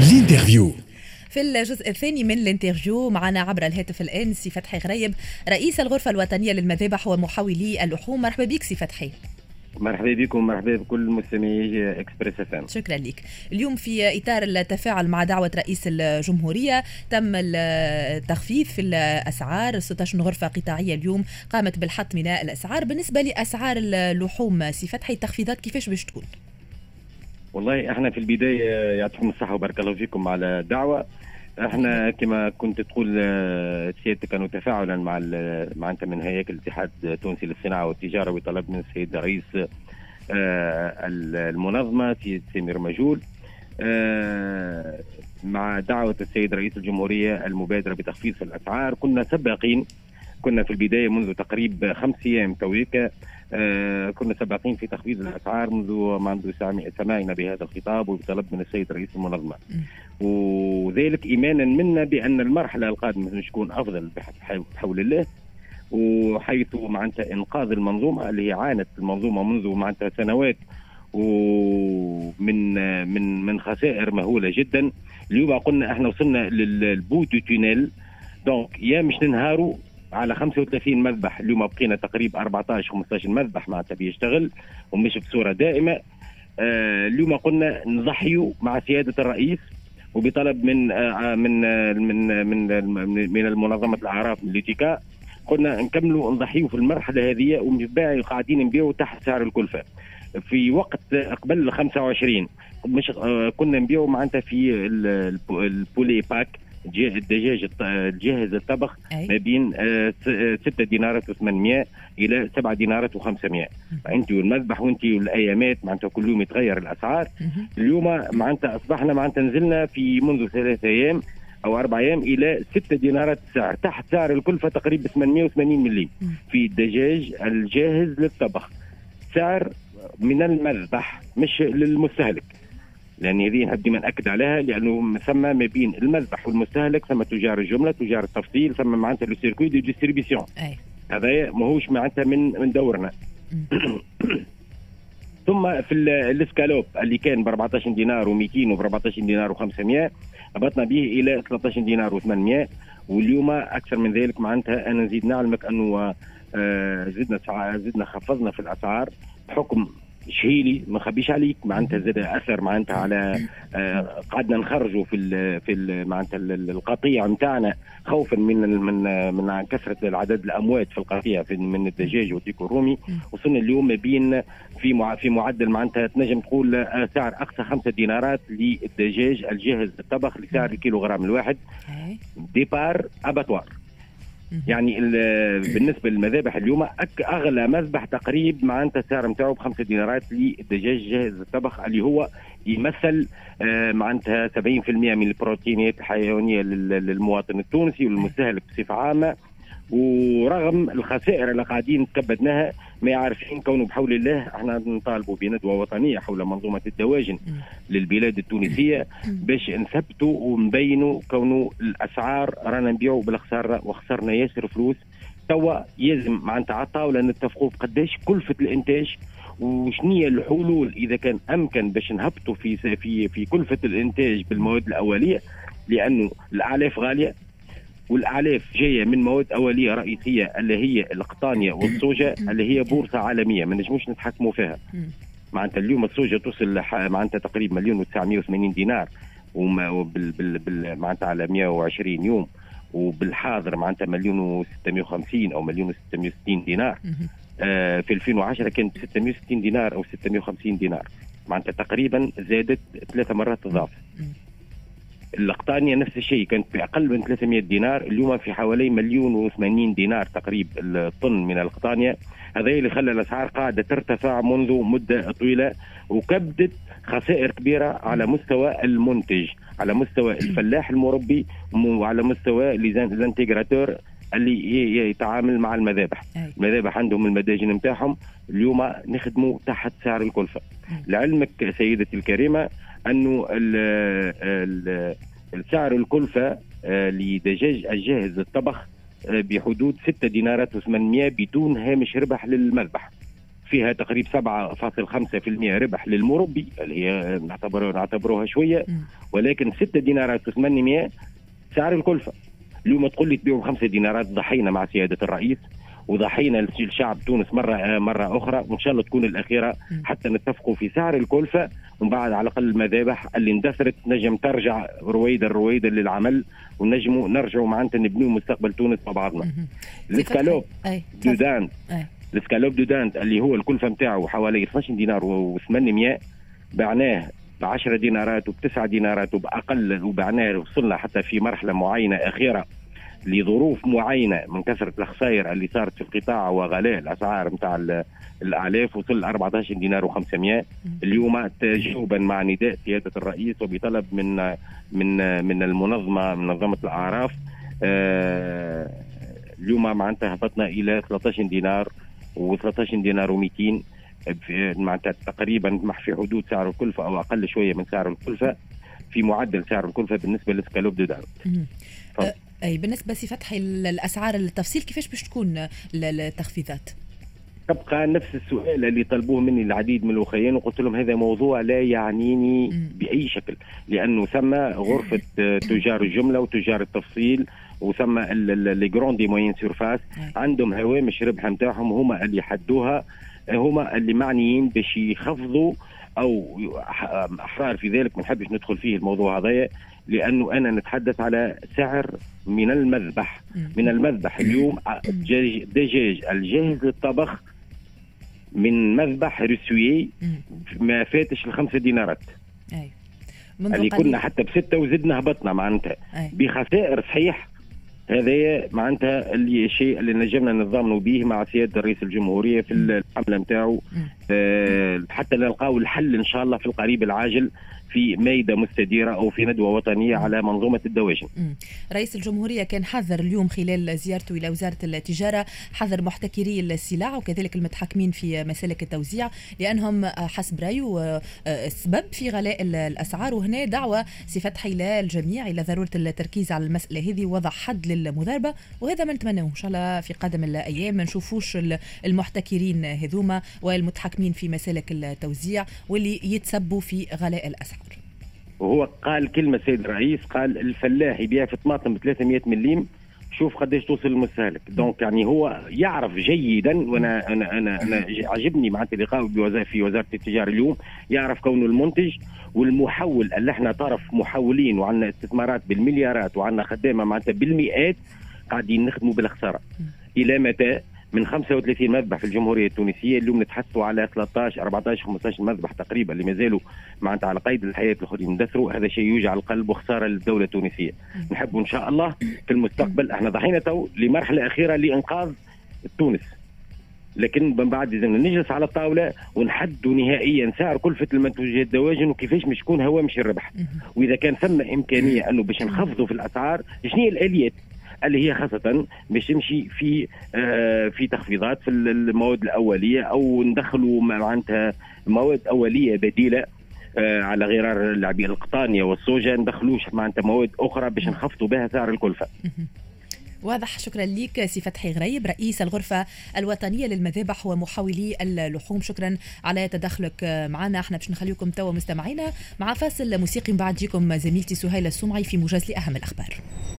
الانترفيو. في الجزء الثاني من الانترفيو معنا عبر الهاتف الآن سي فتحي غريب، رئيس الغرفة الوطنية للمذابح ومحاولي اللحوم. مرحبا بك سي فتحي. مرحبا بكم، مرحبا بكل مستمعي اكسبريس اف ام. شكرا لك. اليوم في إطار التفاعل مع دعوة رئيس الجمهورية تم التخفيض في الأسعار. 16 غرفة قطاعية اليوم قامت بالحط من الأسعار. بالنسبة لأسعار اللحوم سي فتحي، التخفيضات كيفاش باش تكون؟ والله احنا في البداية يعطيكم الصحة وبارك الله فيكم على الدعوة. احنا كما كنت تقول سيادتك كانوا تفاعلا مع انت من هياكل الاتحاد التونسي للصناعة والتجارة وطلب من السيد رئيس المنظمة سيد سمير مجول مع دعوة السيد رئيس الجمهورية المبادرة بتخفيض في الأسعار. كنا في البداية منذ تقريب 5 أيام تويكا كنا سباقين في تخفيض الأسعار منذ سماعنا بهذا الخطاب وبطلب من السيد رئيس المنظمة، وذلك إيمانا منا بأن المرحلة القادمة تكون أفضل بحول الله، وحيث معناتها إنقاذ المنظومة اللي هي عانت المنظومة منذ معناتها سنوات ومن من خسائر مهولة جدا. اليوم قلنا احنا وصلنا للبو دو تونيل، دونك يا مش ننهاروا على 35 مذبح. اليوم بقينا تقريبا 14-15 مذبح معناتها بيشتغل ومش بصورة دائمة. اليوم قلنا نضحيوا مع سيادة الرئيس وبطلب من من من من من المنظمة الأعراف الليتيكا، قلنا نكملوا نضحيوا في المرحلة هذه ومن قاعدين نبيعوا تحت سعر الكلفة. في وقت قبل 25 مش كنا نبيعوا معناتها في البولي باك الدجاج الجاهز الطبخ ما بين 6 دينارات و800 إلى 7 دينارات و500. أنت والمذبح وأنت والأيامات معناتها كل يوم يتغير الأسعار. اليوم معناتها أصبحنا معناتها نزلنا في منذ 3 أيام أو 4 أيام إلى 6 دينارات السعر تحت سعر الكلفة تقريبا 880 مليم في الدجاج الجاهز للطبخ، سعر من المذبح مش للمستهلك، لأن هذه نحب نأكد عليها، لأنه ثم ما بين المذبح والمستهلك ثم تجار الجملة تجار التفصيل ثم معناتها لو سيركوي دي ديستريبيسيون. هذا ماهوش معناتها من دورنا. ثم في الاسكالوب اللي كان ب 14 دينار و200 وب 14 دينار و500 هبطنا به إلى 13 دينار و800، واليوم أكثر من ذلك معناتها أنا نزيد نعلمك أنه زدنا خفضنا في الأسعار بحكم شهيلي ما خبيش عليك معناتها زاد اثر معناتها على قعدنا نخرجوا في معناتها القطيع نتاعنا خوفا من كثره العدد الاموات في القطيع من الدجاج والديك الرومي. وصلنا اليوم ما بين في معدل معناتها تنجم تقول سعر اقصى 5 دينارات للدجاج الجاهز للطبخ لسعر الكيلوغرام الواحد ديبار اباتوار. يعني بالنسبه للمذابح اليوم اغلى مذبح تقريب معناتها السعر نتاعو ب5 دينارات للدجاج جاهز للطبخ اللي هو يمثل معناتها 70% من البروتينات الحيوانيه للمواطن التونسي والمستهلك بصفه عامه. ورغم الخسائر اللي قاعدين نتكبدناها ما عارفين كونه بحول الله احنا نطالبوا بندوه وطنيه حول منظومه الدواجن للبلاد التونسيه باش نثبتوا ونبينوا كونه الاسعار رانا نبيعوا بالخساره وخسرنا ياسر فلوس. توا يلزم معناتها على الطاوله نتفقوا قداش كلفه الانتاج وشنية الحلول اذا كان امكن باش نهبطوا في كلفه الانتاج بالمواد الاوليه، لانه الاعلاف غاليه والاعلاف جايه من مواد اوليه رئيسيه اللي هي القطانيه والصوجه اللي هي بورصه عالميه ما نجموش نتحكموا فيها. معناتها اليوم الصوجه توصل معناتها تقريبا 1,980 دينار معناتها على 120 يوم، وبالحاضر معناتها 1,650 او 1,660 دينار. في 2010 كانت 660 دينار او 650 دينار، معناتها تقريبا زادت 3 مرات الضعف. القطانية نفس الشيء كانت بأقل من 300 دينار، اليوم في حوالي 1,080 دينار تقريبا الطن من القطانية. هذا اللي خلى الأسعار قاعدة ترتفع منذ مدة طويلة وكبدت خسائر كبيرة على مستوى المنتج، على مستوى الفلاح المربي وعلى مستوى الانتجراتور اللي يتعامل مع المذابح. المذابح عندهم المداجن متاعهم اليوم نخدموا تحت سعر الكلفة. لعلمك سيدتي الكريمة أنه السعر الكلفة لدجاج الجاهز للطبخ بحدود 6 دينارات و800 بدون هامش ربح للمذبح. فيها تقريبا 7.5% ربح للمربي اللي هي نعتبروها شويه، ولكن 6 دينارات و800 سعر الكلفه. اليوم تقول لي تبيعوا 5 دينارات، ضحينا مع سياده الرئيس وضحينا للشعب تونس مرة أخرى، وإن شاء الله تكون الأخيرة حتى نتفقوا في سعر الكلفة، ومن بعد على الأقل المذابح اللي اندثرت نجم ترجع رويدا للعمل، ونجموا نرجعوا معناتها نبنيو مستقبل تونس مع بعضنا. الاسكالوب دودانت الاسكالوب دودانت اللي هو الكلفة متاعه حوالي 12 دينار و800 بعناه ب10 دينارات وب9 دينارات وبأقل، وبعناه وصلنا حتى في مرحلة معينة أخيرة لظروف معينة من كثرة الخسائر اللي صارت في القطاع وغلاء الأسعار متاع الأعلاف، وصل 14 دينار و500 اليوم، تجاوبا مع نداء سيادة الرئيس وبطلب من منظمة الأعراف. اليوم معناتها هبطنا إلى 13 دينار و13 دينار و200 معناتها تقريبا في حدود سعر الكلفة أو أقل شوية من سعر الكلفة، في معدل سعر الكلفة بالنسبة للسكالوب دودان. أي بالنسبة سي فتحي الأسعار التفصيل كيفاش باش تكون التخفيضات؟ تبقى نفس السؤال اللي طلبوه مني العديد من الأخوين، وقلت لهم هذا موضوع لا يعنيني بأي شكل، لأنه ثم غرفة تجار الجملة وتجار التفصيل وثم لي جروندي موين سيرفاس عندهم هوامش ربح نتاعهم، هما اللي حدوها، هما اللي معنيين باش يخفضوا أو أحرار في ذلك. ما نحبش ندخل فيه الموضوع هذا، لأنه أنا نتحدث على سعر من المذبح. اليوم دجاج الجاهز للطبخ من مذبح رسوي ما فاتش ال5 دينارات، اللي كنا حتى ب6 وزدنا هبطنا معناتها بخسائر صحيح. هذا معناتها الشيء اللي نجمنا نتضامنوا به مع سيادة رئيس الجمهورية في الحملة نتاعو، حتى نلقاو الحل إن شاء الله في القريب العاجل في ميدة مستديرة أو في ندوة وطنية على منظومة الدواجن. رئيس الجمهورية كان حذر اليوم خلال زيارته إلى وزارة التجارة، حذر محتكري السلع وكذلك المتحكمين في مسالك التوزيع، لأنهم حسب رأيه سبب في غلاء الأسعار. وهنا دعوة سي فتحي للجميع إلى ضرورة التركيز على المسألة هذه ووضع حد للمضاربة، وهذا ما نتمناه إن شاء الله في قادم الأيام، ما نشوفوش المحتكرين هذوما والمتحكمين في مسالك التوزيع واللي يتسبوا في غلاء الأسعار. وهو قال كلمة سيد الرئيس، قال الفلاح يبيع في طماطم ب 300 مليم، شوف قديش توصل للمستهلك. دونك يعني هو يعرف جيدا، وانا انا عجبني معناتها لقاء في وزارة التجارة اليوم، يعرف كونه المنتج والمحول اللي احنا طرف محولين وعندنا استثمارات بالمليارات وعندنا خدامة معناتها بالمئات قاعدين نخدموا بالخسارة. إلى متى؟ من 35 مذبح في الجمهورية التونسية اليوم نتحسوا على 13 14 15 مذبح تقريبا اللي ما زالوا معناتها على قيد الحياة الآخرين يندثروا. هذا شيء يوجع القلب وخسارة للدولة التونسية. نحب إن شاء الله في المستقبل، احنا ضحينا تو لمرحلة أخيرة لإنقاذ تونس، لكن من بعد لازم نجلس على الطاولة ونحدوا نهائيا سعر كلفة المنتوجات الدواجن وكيفاش مش تكون هوامش الربح، وإذا كان ثم إمكانية أنه باش نخفضوا في الأسعار شنو هي الآليات اللي هي خاصة باش تمشي في تخفيضات في المواد الأولية، أو ندخلوا معناتها مواد أولية بديلة على غرار القطانية والصوجة، ندخلوش معناتها مواد أخرى باش نخفضوا بها سعر الكلفة. واضح. شكرا لك سي فتحي غريب رئيس الغرفة الوطنية للمذابح ومحاولي اللحوم، شكرا على تدخلك معنا. احنا باش نخليكم توا مستمعينا مع فاصل موسيقي، من بعد جيكم زميلتي سهيلة السمعي في موجز لأهم الأخبار.